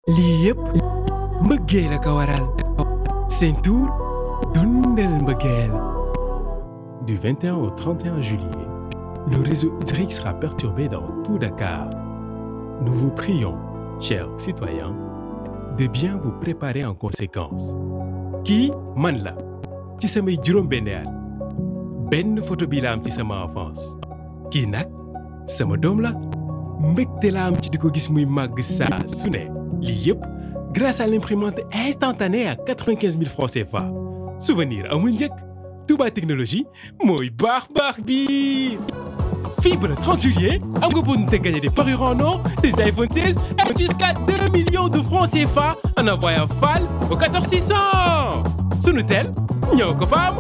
lii yëpp mbëggeel la ko waral seen tour dundal mbëggeel. Du 21 au 31 juillet, le réseau hydrique sera perturbé dans tout Dakar. Nous vous prions, chers citoyens, de bien vous préparer en conséquence. Kii man la ci samay juróom-benni at benn photo bi la am ci sama enfance. Kii nag sama doom la mbégte la am ci di ko gis muy màgg saa su ne. Lii yëpp grâce à l'imprimante instantanée à 95 000 francs CFA. Souvenir amul njëkk. Touba Technologie mooy baax bi. Fii ba le 30 juillet am nga opportunité de gagner des parures en or, des iPhone 16 et jusqu'à 2 millions de francs CFA en envoyant FAL au 14 600. Sunutel ñoo ko fa am.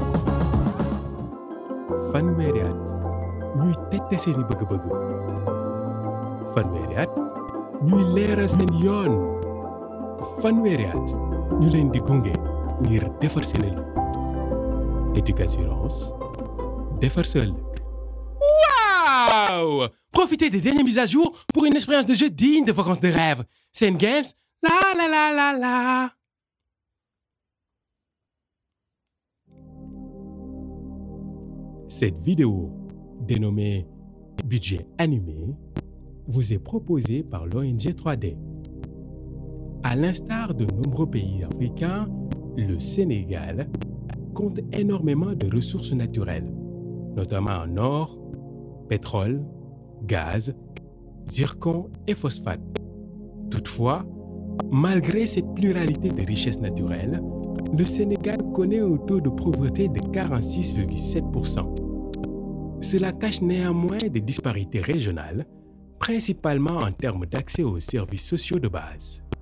Fanweeri at ñuy tette seeni bëgg-bëgg. Fanweeri at ñuy leeral seen yoon. Fanweeri at ñu leen di gunge ngir defar seen ëllëg. Éducassurance defar sa ëllëg. Waouh! Profitez des dernières mises à jour pour une expérience de jeu digne de vacances de rêve. Sen Games, la. Cette vidéo, dénommée Budget animé, vous est proposée par l'ONG 3D. À l'instar de nombreux pays africains, le Sénégal compte énormément de ressources naturelles, notamment en or, pétrole, gaz, zircon et phosphate. Toutefois, malgré cette pluralité de richesses naturelles, le Sénégal connaît un taux de pauvreté de 46,7%. Cela cache néanmoins des disparités régionales, principalement en termes d'accès aux services sociaux de base.